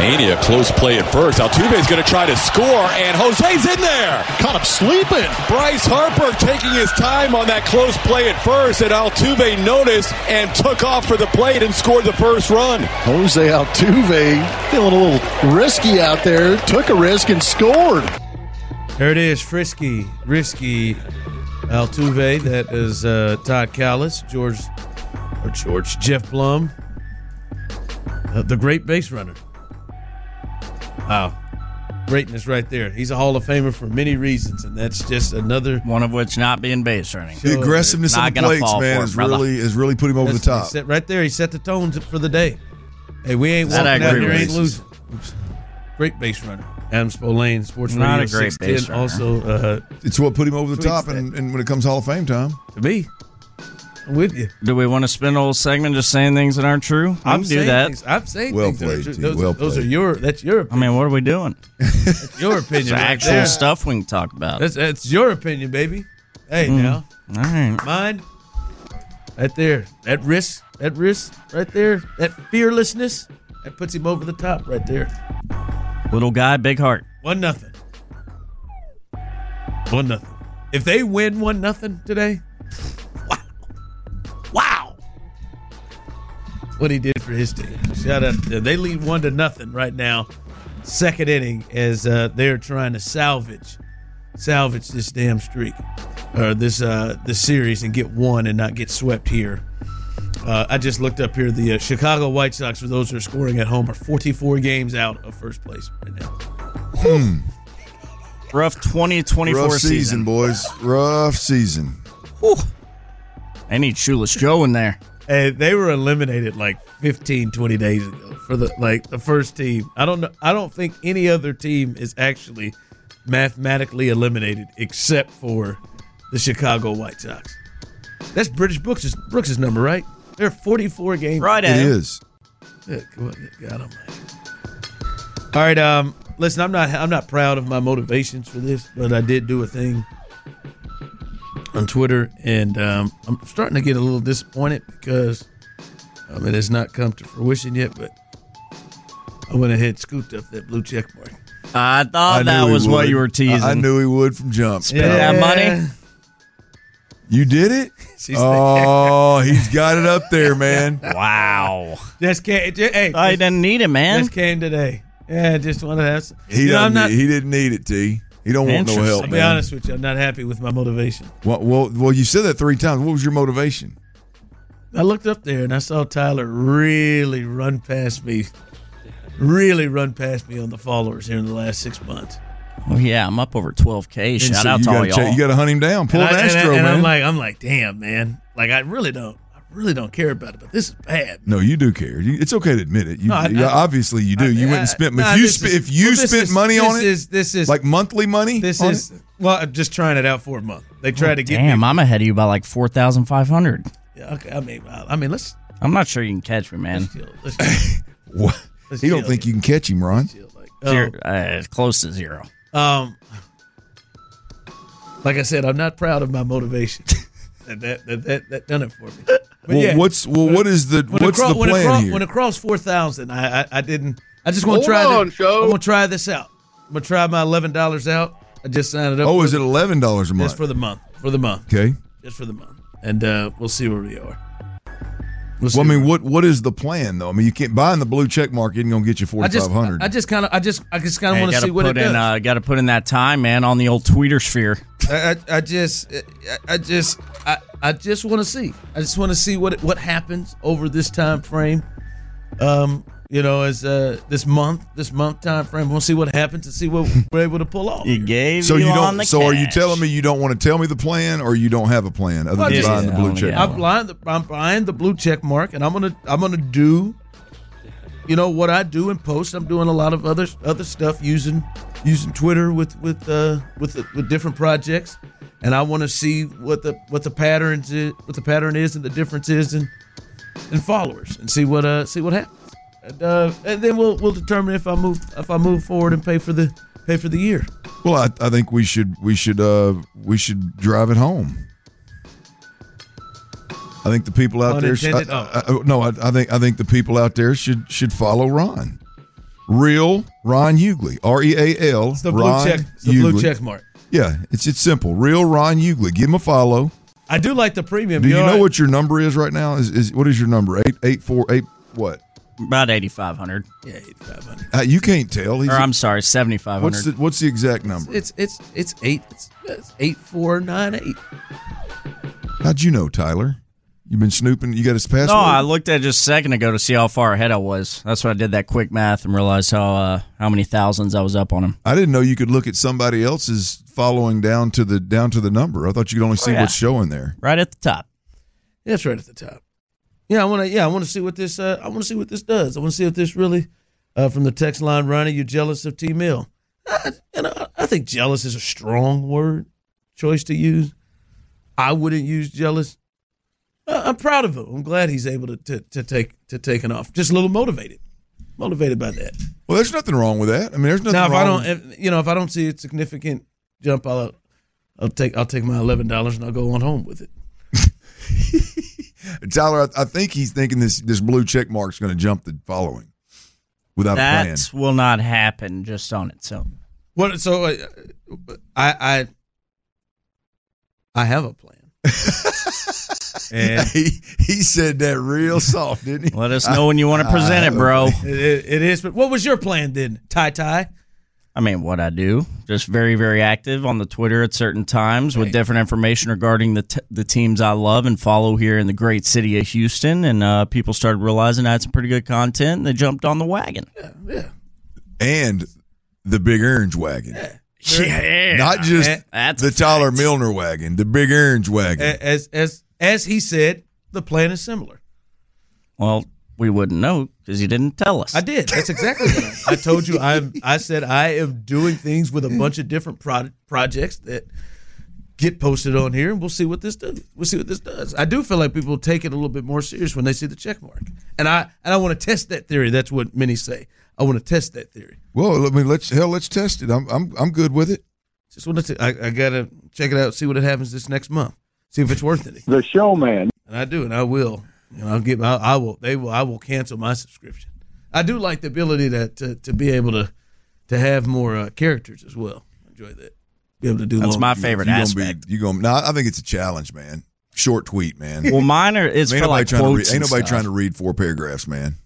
Pena, close play at first. Altuve's going to try to score, and Jose's in there. Caught him sleeping. Bryce Harper taking his time on that close play at first, and Altuve noticed and took off for the plate and scored the first run. Jose Altuve feeling a little risky out there. Took a risk and scored. There it is, risky Altuve. That is Todd Callis, Jeff Blum, the great base runner. Wow. Greatness right there. He's a Hall of Famer for many reasons, and that's just another one of which not being base running. The aggressiveness on the plates, man, is really putting him over the top. Right there, he set the tone for the day. Hey, we ain't walking out here, ain't losing. Great base runner. Adam Spolane, Sports not Radio a great 610. base runner. Also, it's what put him over the top, and when it comes Hall of Fame time. To me. I'm with you. Do we want to spend a whole segment just saying things that aren't true? I'm do that. I'm saying well things played, that are true. Those well are that's your opinion. I mean, what are we doing? That's your opinion. It's actual there. stuff we can talk about. That's your opinion, baby. Hey, now. All right. Mine. Right there. That risk right there. That fearlessness. That puts him over the top right there. Little guy, big heart. 1-0. 1-0. If they win 1-0 today, wow. What he did for his team. Shout out to them. They lead 1-0 right now. Second inning as they're trying to salvage this damn streak. Or this series and get one and not get swept here. I just looked up here. The Chicago White Sox, for those who are scoring at home, are 44 games out of first place right now. Rough 2024 Rough season, boys. Rough season. Whew. I need Shoeless Joe in there. Hey, they were eliminated like 15, 20 days ago for the first team. I don't think any other team is actually mathematically eliminated except for the Chicago White Sox. That's British Brooks' number, right? They're 44 games. Right It is. God almighty. All right, listen, I'm not proud of my motivations for this, but I did do a thing on Twitter, and I'm starting to get a little disappointed because it has not come to fruition yet, but I went ahead and scooped up that blue check mark. I thought that was what you were teasing. I knew he would from jump. Spend that money. You did it? He's got it up there, man. Wow. Hey, I didn't need it, man. Just came today. Yeah, I just wanted to have he didn't need it, T. He don't want no help, I'll be honest with you. I'm not happy with my motivation. Well, you said that 3 times. What was your motivation? I looked up there and I saw Tyler really run past me on the followers here in the last 6 months. Oh, yeah, I'm up over 12K. Shout out to all y'all. You got to hunt him down. Pull an Astro, and man. I'm like, damn, man. Like, I really don't care about it, but this is bad. No, you do care. It's okay to admit it. Obviously, you do. You went and spent. If you spent money on it, this is like monthly money. I'm just trying it out for a month. They tried to get me. Damn, I'm ahead of you by like 4,500. Yeah, okay. I mean, let's. I'm not sure you can catch me, man. Let's chill. What? He don't think you can catch him, Ron. As close to zero. Like I said, I'm not proud of my motivation. that done it for me. But what's the plan here? When it crossed 4,000, I just want to try this. I'm gonna try this out. I'm gonna try my $11 out. I just signed it up. Oh, is it $11 a month? Just for the month. Okay. Just for the month, and we'll see where we are. I mean, what is the plan though? I mean, you can't buying the blue check mark isn't gonna get you 4,500. I just kind of want to see what it does. Got to put in that time, man, on the old Tweeter sphere. I just want to see. I just want to see what happens over this time frame. As this month time frame, we'll see what happens and see what we're able to pull off. He gave so you you on don't. the So cash. are you telling me you don't want to tell me the plan, or you don't have a plan other than buying the blue check? I'm buying the blue check mark, and I'm gonna do, what I do and post. I'm doing a lot of other stuff using Twitter with different projects, and I want to see what the pattern is and the difference is in followers, and see what happens. And then we'll determine if I move forward and pay for the year. Well, I think we should drive it home. I think the people out there. I think the people out there should follow Ron. Real Ron Hughley. REAL. It's the blue check. It's the blue check mark. Yeah, it's simple. Real Ron Hughley. Give him a follow. I do like the premium. Do you know what your number is right now? Is what is your number? 848 what? About 8,500. Yeah, 8,500. You can't tell. I'm sorry, 7,500. What's the exact number? It's 8498. How'd you know, Tyler? You've been snooping. You got his password? No, I looked at it just a second ago to see how far ahead I was. That's why I did that quick math and realized how many thousands I was up on him. I didn't know you could look at somebody else's following down to the number. I thought you could only see what's showing there. Right at the top. Yeah, it's right at the top. Yeah, I want to see what this. I want to see what this does. I want to see if this really, from the text line, Ronnie, you jealous of T Mill? I think jealous is a strong choice to use. I wouldn't use jealous. I'm proud of him. I'm glad he's able to take it off. Just a little motivated by that. Well, there's nothing wrong with that. I mean, there's nothing wrong. Now, if I don't see a significant jump, I'll take my $11 and I'll go on home with it. Tyler, I think he's thinking this blue check mark's going to jump the following without a plan. That will not happen just on its own. What? So I have a plan. And he said that real soft, didn't he? Let us know when you want to present it, bro. It is. But what was your plan then, Ty? I mean, what I do, just very, very active on the Twitter at certain times with different information regarding the teams I love and follow here in the great city of Houston. And people started realizing I had some pretty good content, and they jumped on the wagon. Yeah. And the Big Orange wagon. Yeah. Not just the Tyler Milner wagon, the Big Orange wagon. As he said, the plan is similar. Well, we wouldn't know because you didn't tell us. I did. That's exactly what I told you. I said I am doing things with a bunch of different projects that get posted on here, and we'll see what this does. I do feel like people take it a little bit more serious when they see the check mark, and I want to test that theory. That's what many say. I want to test that theory. Well, I mean, let's test it. I'm good with it. Just want to. I gotta check it out. See what happens this next month. See if it's worth it. The showman. And I do, and I will. I will cancel my subscription. I do like the ability to be able to have more characters as well. I enjoy that. Be able to do. That's my favorite aspect. I think it's a challenge, man. Short tweet, man. Well, mine is for like quotes. Ain't nobody trying to read 4 paragraphs, man.